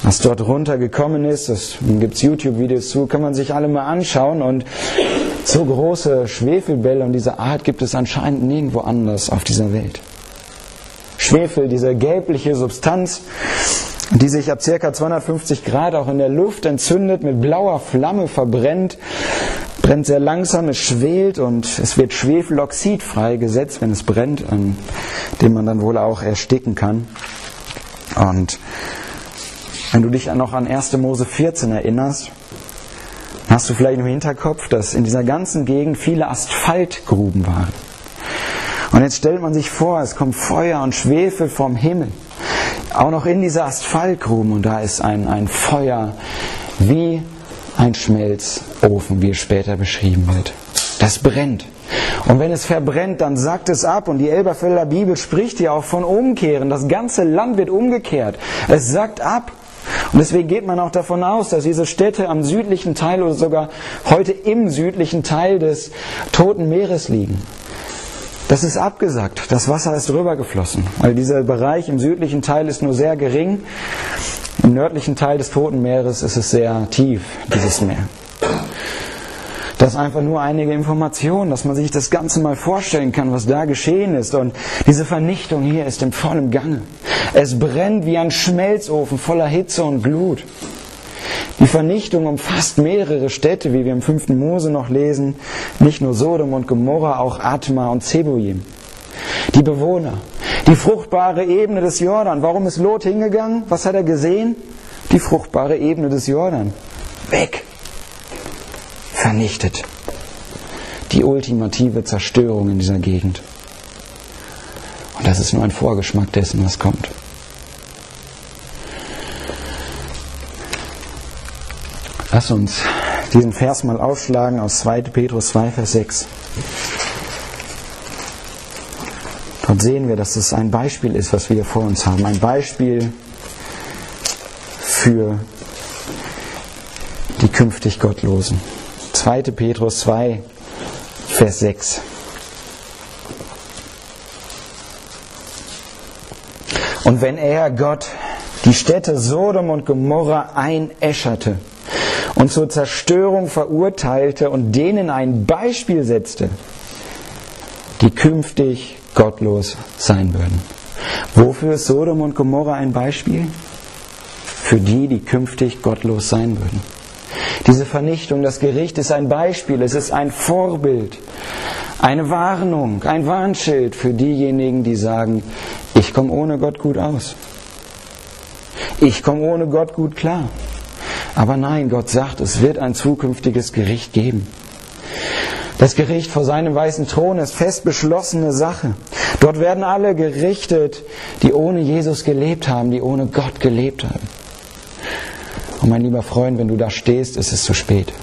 Speaker 1: was dort runtergekommen ist. Es gibt YouTube-Videos zu, kann man sich alle mal anschauen. Und so große Schwefelbälle und diese Art gibt es anscheinend nirgendwo anders auf dieser Welt. Schwefel, diese gelbliche Substanz, die sich ab ca. 250 Grad auch in der Luft entzündet, mit blauer Flamme verbrennt, brennt sehr langsam, es schwelt und es wird Schwefeloxid freigesetzt, wenn es brennt, an dem man dann wohl auch ersticken kann. Und wenn du dich noch an 1. Mose 14 erinnerst, hast du vielleicht im Hinterkopf, dass in dieser ganzen Gegend viele Asphaltgruben waren. Und jetzt stellt man sich vor, es kommt Feuer und Schwefel vom Himmel, auch noch in diese Asphaltgruben, und da ist ein Feuer wie ein Schmelzofen, wie es später beschrieben wird. Das brennt. Und wenn es verbrennt, dann sackt es ab. Und die Elberfelder Bibel spricht hier auch von Umkehren. Das ganze Land wird umgekehrt. Es sackt ab. Und deswegen geht man auch davon aus, dass diese Städte am südlichen Teil oder sogar heute im südlichen Teil des Toten Meeres liegen. Das ist abgesackt. Das Wasser ist rübergeflossen. Weil dieser Bereich im südlichen Teil ist nur sehr gering. Im nördlichen Teil des Toten Meeres ist es sehr tief, dieses Meer. Das ist einfach nur einige Informationen, dass man sich das Ganze mal vorstellen kann, was da geschehen ist. Und diese Vernichtung hier ist im vollen Gange. Es brennt wie ein Schmelzofen voller Hitze und Glut. Die Vernichtung umfasst mehrere Städte, wie wir im 5. Mose noch lesen. Nicht nur Sodom und Gomorra, auch Adma und Zeboim. Die Bewohner, die fruchtbare Ebene des Jordan. Warum ist Lot hingegangen? Was hat er gesehen? Die fruchtbare Ebene des Jordan. Weg. Vernichtet. Die ultimative Zerstörung in dieser Gegend. Und das ist nur ein Vorgeschmack dessen, was kommt. Lass uns diesen Vers mal aufschlagen aus 2. Petrus 2, Vers 6. Dort sehen wir, dass es ein Beispiel ist, was wir hier vor uns haben. Ein Beispiel für die künftig Gottlosen. 2. Petrus 2, Vers 6. Und wenn er, Gott, die Städte Sodom und Gomorra einäscherte und zur Zerstörung verurteilte und denen ein Beispiel setzte, die künftig gottlos sein würden. Wofür ist Sodom und Gomorra ein Beispiel? Für die, die künftig gottlos sein würden. Diese Vernichtung, das Gericht ist ein Beispiel, es ist ein Vorbild, eine Warnung, ein Warnschild für diejenigen, die sagen, ich komme ohne Gott gut aus. Ich komme ohne Gott gut klar. Aber nein, Gott sagt, es wird ein zukünftiges Gericht geben. Das Gericht vor seinem weißen Thron ist fest beschlossene Sache. Dort werden alle gerichtet, die ohne Jesus gelebt haben, die ohne Gott gelebt haben. Und mein lieber Freund, wenn du da stehst, ist es zu spät.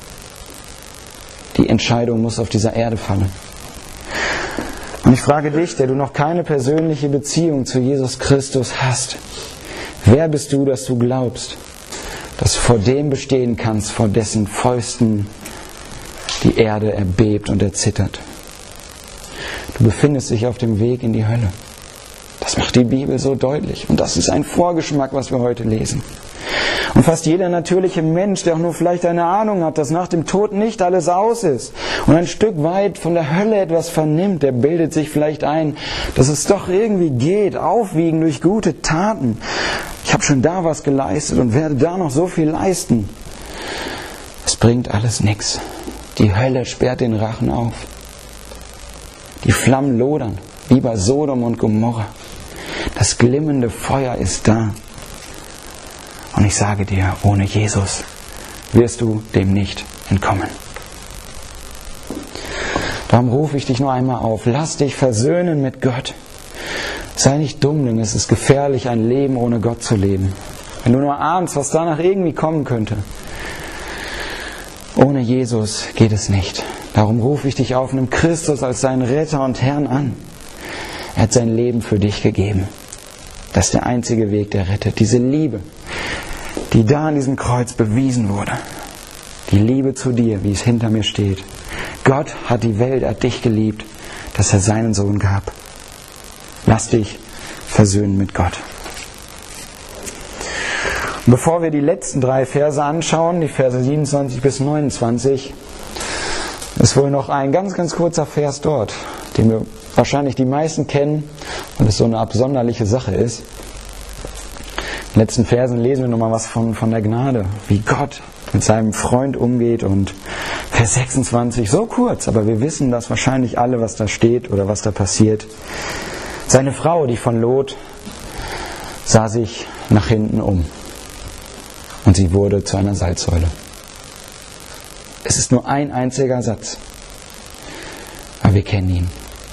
Speaker 1: Die Entscheidung muss auf dieser Erde fallen. Und ich frage dich, der du noch keine persönliche Beziehung zu Jesus Christus hast, wer bist du, dass du glaubst, dass du vor dem bestehen kannst, vor dessen Fäusten die Erde erbebt und erzittert? Du befindest dich auf dem Weg in die Hölle. Das macht die Bibel so deutlich. Und das ist ein Vorgeschmack, was wir heute lesen. Und fast jeder natürliche Mensch, der auch nur vielleicht eine Ahnung hat, dass nach dem Tod nicht alles aus ist und ein Stück weit von der Hölle etwas vernimmt, der bildet sich vielleicht ein, dass es doch irgendwie geht, aufwiegen durch gute Taten. Ich habe schon da was geleistet und werde da noch so viel leisten. Es bringt alles nichts. Die Hölle sperrt den Rachen auf. Die Flammen lodern, wie bei Sodom und Gomorra. Das glimmende Feuer ist da. Und ich sage dir, ohne Jesus wirst du dem nicht entkommen. Darum rufe ich dich nur einmal auf. Lass dich versöhnen mit Gott. Sei nicht dumm, denn es ist gefährlich, ein Leben ohne Gott zu leben. Wenn du nur ahnst, was danach irgendwie kommen könnte. Ohne Jesus geht es nicht. Darum rufe ich dich auf, nimm Christus als deinen Retter und Herrn an. Er hat sein Leben für dich gegeben. Das ist der einzige Weg, der rettet. Diese Liebe, die da an diesem Kreuz bewiesen wurde. Die Liebe zu dir, wie es hinter mir steht. Gott hat die Welt, er hat dich geliebt, dass er seinen Sohn gab. Lass dich versöhnen mit Gott. Bevor wir die letzten 3 Verse anschauen, die Verse 27 bis 29, ist wohl noch ein ganz, ganz kurzer Vers dort, den wir wahrscheinlich die meisten kennen und es so eine absonderliche Sache ist. In den letzten Versen lesen wir nochmal was von der Gnade, wie Gott mit seinem Freund umgeht, und Vers 26, so kurz, aber wir wissen das wahrscheinlich alle, was da steht oder was da passiert. Seine Frau, die von Lot, sah sich nach hinten um und sie wurde zu einer Salzsäule. Es ist nur ein einziger Satz, aber wir kennen ihn.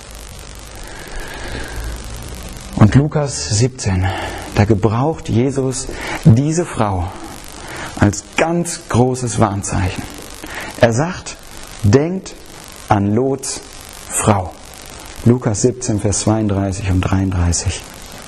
Speaker 1: Und Lukas 17, da gebraucht Jesus diese Frau als ganz großes Warnzeichen. Er sagt, denkt an Lots Frau. Lukas 17, Vers 32 und 33.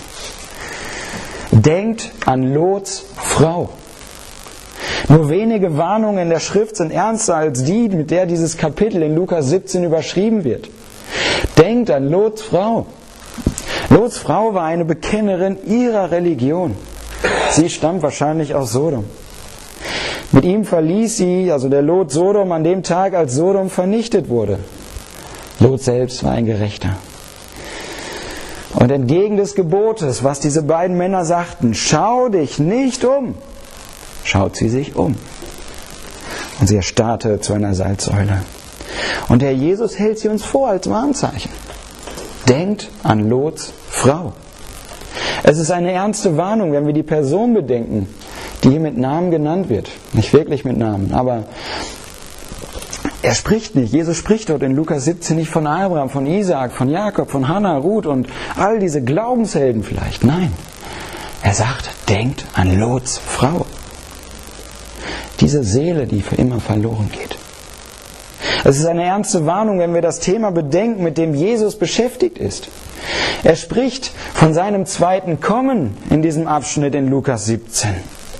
Speaker 1: Denkt an Lots Frau. Nur wenige Warnungen in der Schrift sind ernster als die, mit der dieses Kapitel in Lukas 17 überschrieben wird. Denkt an Lots Frau. Lots Frau war eine Bekennerin ihrer Religion. Sie stammt wahrscheinlich aus Sodom. Mit ihm verließ sie, also der Lot, Sodom an dem Tag, als Sodom vernichtet wurde. Lot selbst war ein Gerechter. Und entgegen des Gebotes, was diese beiden Männer sagten, schau dich nicht um, schaut sie sich um. Und sie erstarrte zu einer Salzsäule. Und der Jesus hält sie uns vor als Warnzeichen. Denkt an Lots Frau. Es ist eine ernste Warnung, wenn wir die Person bedenken, die hier mit Namen genannt wird. Nicht wirklich mit Namen, aber er spricht nicht. Jesus spricht dort in Lukas 17 nicht von Abraham, von Isaak, von Jakob, von Hannah, Ruth und all diese Glaubenshelden vielleicht. Nein, er sagt, denkt an Lots Frau. Diese Seele, die für immer verloren geht. Es ist eine ernste Warnung, wenn wir das Thema bedenken, mit dem Jesus beschäftigt ist. Er spricht von seinem zweiten Kommen in diesem Abschnitt in Lukas 17.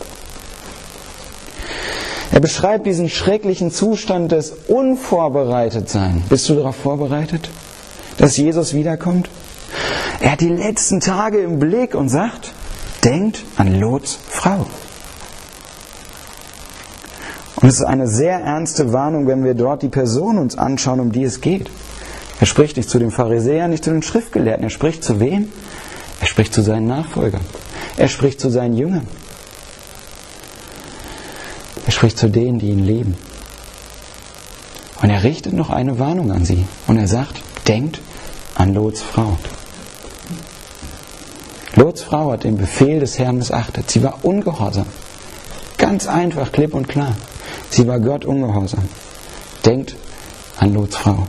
Speaker 1: Er beschreibt diesen schrecklichen Zustand des Unvorbereitetseins. Bist du darauf vorbereitet, dass Jesus wiederkommt? Er hat die letzten Tage im Blick und sagt, denkt an Lots Frau. Und es ist eine sehr ernste Warnung, wenn wir dort die Person uns anschauen, um die es geht. Er spricht nicht zu den Pharisäern, nicht zu den Schriftgelehrten. Er spricht zu wem? Er spricht zu seinen Nachfolgern. Er spricht zu seinen Jüngern. Er spricht zu denen, die ihn lieben. Und er richtet noch eine Warnung an sie. Und er sagt, denkt an Lots Frau. Lots Frau hat den Befehl des Herrn missachtet. Sie war ungehorsam. Ganz einfach, klipp und klar. Sie war Gott ungehorsam. Denkt an Lots Frau.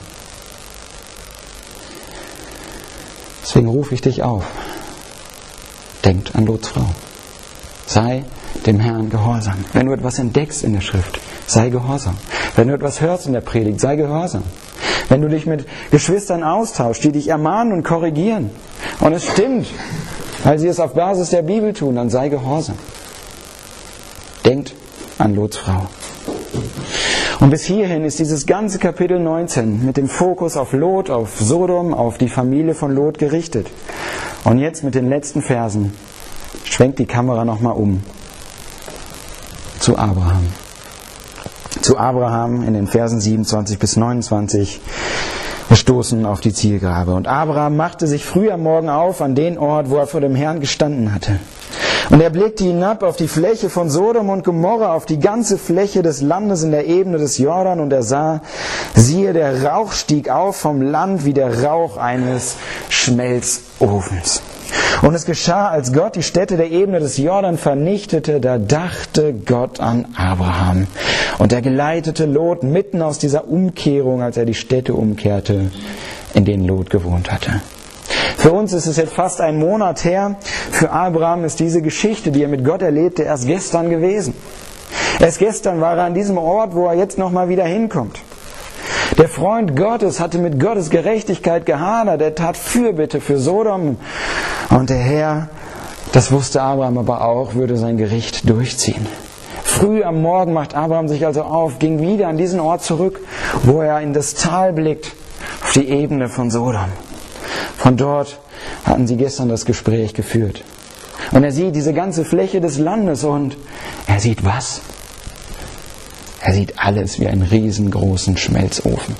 Speaker 1: Deswegen rufe ich dich auf. Denkt an Lots Frau. Sei dem Herrn gehorsam. Wenn du etwas entdeckst in der Schrift, sei gehorsam. Wenn du etwas hörst in der Predigt, sei gehorsam. Wenn du dich mit Geschwistern austauschst, die dich ermahnen und korrigieren, und es stimmt, weil sie es auf Basis der Bibel tun, dann sei gehorsam. Denkt an Lots Frau. Und bis hierhin ist dieses ganze Kapitel 19 mit dem Fokus auf Lot, auf Sodom, auf die Familie von Lot gerichtet. Und jetzt mit den letzten Versen schwenkt die Kamera nochmal um zu Abraham. Zu Abraham in den Versen 27 bis 29. Wir stoßen auf die Zielgerade. Und Abraham machte sich früh am Morgen auf an den Ort, wo er vor dem Herrn gestanden hatte. Und er blickte hinab auf die Fläche von Sodom und Gomorra, auf die ganze Fläche des Landes in der Ebene des Jordan, und er sah, siehe, der Rauch stieg auf vom Land wie der Rauch eines Schmelzofens. Und es geschah, als Gott die Städte der Ebene des Jordan vernichtete, da dachte Gott an Abraham. Und er geleitete Lot mitten aus dieser Umkehrung, als er die Städte umkehrte, in denen Lot gewohnt hatte. Für uns ist es jetzt fast ein Monat her. Für Abraham ist diese Geschichte, die er mit Gott erlebte, erst gestern gewesen. Erst gestern war er an diesem Ort, wo er jetzt nochmal wieder hinkommt. Der Freund Gottes hatte mit Gottes Gerechtigkeit gehadert. Er tat Fürbitte für Sodom. Und der Herr, das wusste Abraham aber auch, würde sein Gericht durchziehen. Früh am Morgen macht Abraham sich also auf, ging wieder an diesen Ort zurück, wo er in das Tal blickt, auf die Ebene von Sodom. Von dort hatten sie gestern das Gespräch geführt. Und er sieht diese ganze Fläche des Landes und er sieht was? Er sieht alles wie einen riesengroßen Schmelzofen.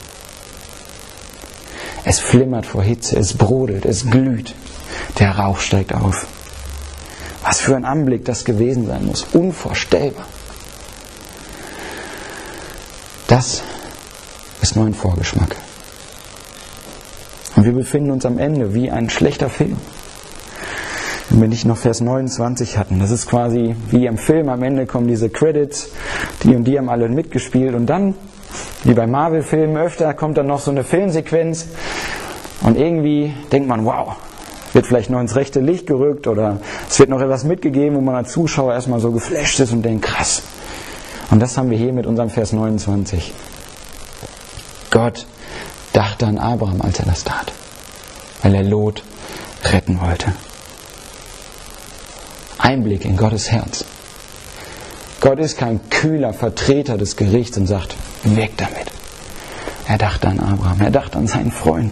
Speaker 1: Es flimmert vor Hitze, es brodelt, es glüht. Der Rauch steigt auf. Was für ein Anblick das gewesen sein muss. Unvorstellbar. Das ist nur ein Vorgeschmack. Und wir befinden uns am Ende wie ein schlechter Film. Wenn wir nicht noch Vers 29 hatten. Das ist quasi wie im Film. Am Ende kommen diese Credits. Die und die haben alle mitgespielt. Und dann, wie bei Marvel-Filmen öfter, kommt dann noch so eine Filmsequenz. Und irgendwie denkt man, wow, wird vielleicht noch ins rechte Licht gerückt oder es wird noch etwas mitgegeben, wo man als Zuschauer erstmal so geflasht ist und denkt, krass. Und das haben wir hier mit unserem Vers 29. Gott dachte an Abraham, als er das tat, weil er Lot retten wollte. Einblick in Gottes Herz. Gott ist kein kühler Vertreter des Gerichts und sagt, weg damit. Er dachte an Abraham, er dachte an seinen Freund.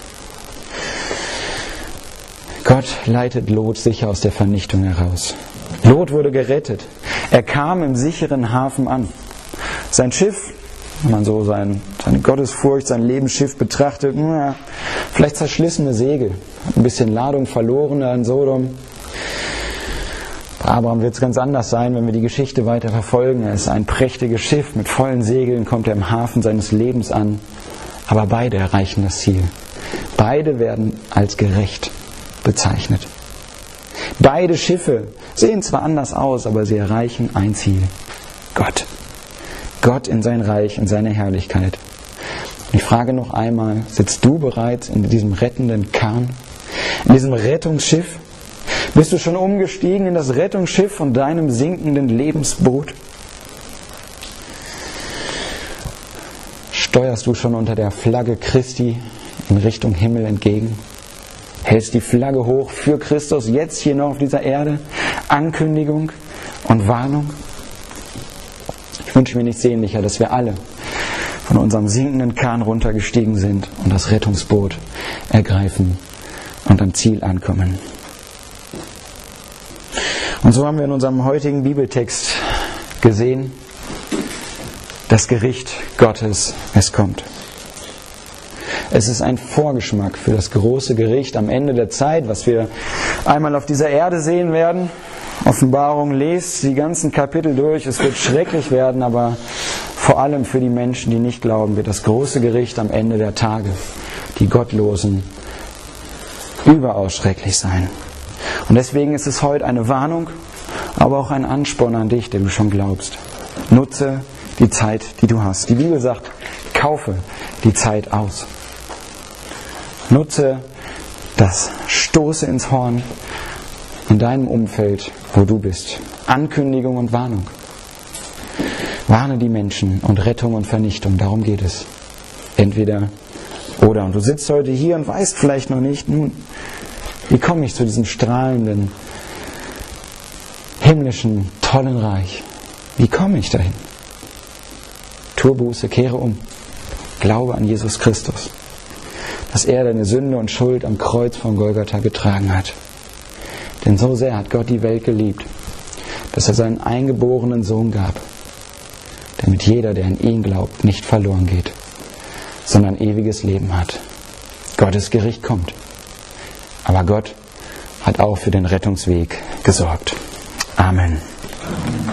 Speaker 1: Gott leitet Lot sicher aus der Vernichtung heraus. Lot wurde gerettet. Er kam im sicheren Hafen an. Sein Schiff, wenn man so seine Gottesfurcht, sein Lebensschiff betrachtet, vielleicht zerschlissene Segel, hat ein bisschen Ladung verloren in Sodom. Bei Abraham wird es ganz anders sein, wenn wir die Geschichte weiter verfolgen. Er ist ein prächtiges Schiff, mit vollen Segeln kommt er im Hafen seines Lebens an. Aber beide erreichen das Ziel. Beide werden als gerecht bezeichnet. Beide Schiffe sehen zwar anders aus, aber sie erreichen ein Ziel. Gott. Gott in sein Reich, in seine Herrlichkeit. Ich frage noch einmal, sitzt du bereits in diesem rettenden Kahn? In diesem Rettungsschiff? Bist du schon umgestiegen in das Rettungsschiff von deinem sinkenden Lebensboot? Steuerst du schon unter der Flagge Christi in Richtung Himmel entgegen? Hältst die Flagge hoch für Christus, jetzt hier noch auf dieser Erde? Ankündigung und Warnung? Ich wünsche mir nichts sehnlicher, dass wir alle von unserem sinkenden Kahn runtergestiegen sind und das Rettungsboot ergreifen und am Ziel ankommen. Und so haben wir in unserem heutigen Bibeltext gesehen, das Gericht Gottes, es kommt. Es ist ein Vorgeschmack für das große Gericht am Ende der Zeit, was wir einmal auf dieser Erde sehen werden. Offenbarung, lest die ganzen Kapitel durch, es wird schrecklich werden, aber vor allem für die Menschen, die nicht glauben, wird das große Gericht am Ende der Tage, die Gottlosen, überaus schrecklich sein. Und deswegen ist es heute eine Warnung, aber auch ein Ansporn an dich, der du schon glaubst. Nutze die Zeit, die du hast. Die Bibel sagt, kaufe die Zeit aus. Nutze das, stoße ins Horn in deinem Umfeld, wo du bist. Ankündigung und Warnung. Warne die Menschen und Rettung und Vernichtung, darum geht es. Entweder oder. Und du sitzt heute hier und weißt vielleicht noch nicht, nun, wie komme ich zu diesem strahlenden, himmlischen, tollen Reich? Wie komme ich dahin? Tue Buße, kehre um. Glaube an Jesus Christus, dass er deine Sünde und Schuld am Kreuz von Golgatha getragen hat. Denn so sehr hat Gott die Welt geliebt, dass er seinen eingeborenen Sohn gab, damit jeder, der an ihn glaubt, nicht verloren geht, sondern ewiges Leben hat. Gottes Gericht kommt. Aber Gott hat auch für den Rettungsweg gesorgt. Amen.